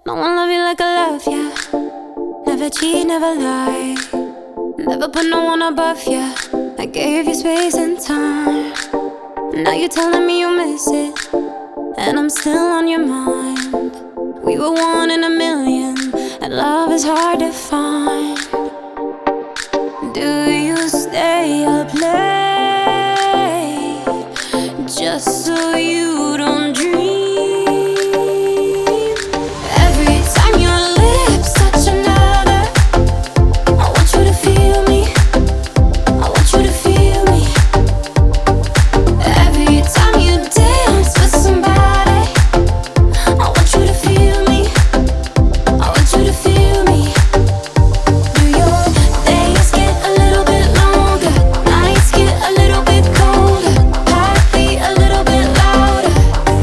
No one love you like I love ya. Never cheat, never lie. Never put no one above ya. I gave you space and time. Now you're telling me you miss it, and I'm still on your mind. We were one in a million, and love is hard to find. Do you stay up late just so you don't dream? Every time your lips touch another, I want you to feel me. I want you to feel me. Every time you dance with somebody, I want you to feel me. I want you to feel me. Do your days get a little bit longer? Nights get a little bit colder. Heartbeat a little bit louder.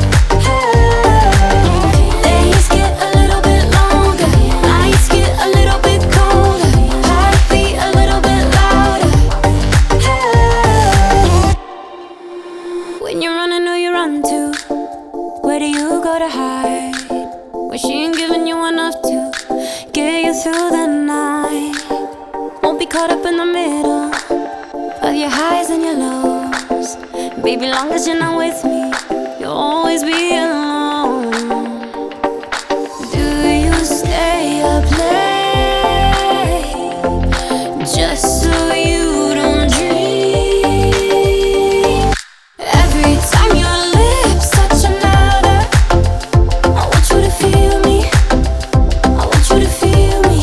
Days get a little bit longer. Nights get a little bit colder. Heartbeat a little bit louder. When you're running, who you run to? Where do you go to hide? When she ain't giving you enough to get you through the night. Won't be caught up in the middle of your highs and your lows. Baby, long as you're not with me, you'll always be alone. Do you stay up late just so you don't dream? Every time your lips touch another, I want you to feel me. I want you to feel me.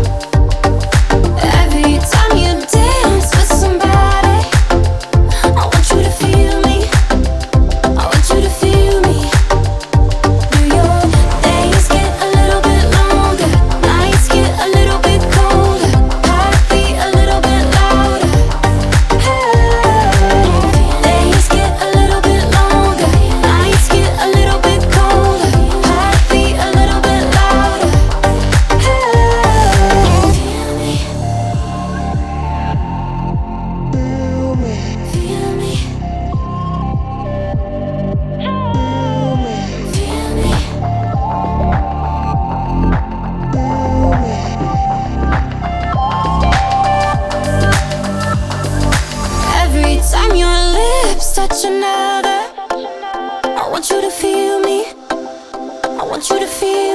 Every time you dance with somebody, I want you to feel me. I want you to feel me. Do your days get a little bit longer? Nights get a little bit colder. Heartbeat a little bit louder. Days get a little bit longer. Nights get a little bit colder. Heartbeat a little bit louder. Feel me. Feel me. Feel me. Every time your lips touch another, I want you to feel me. I want you to feel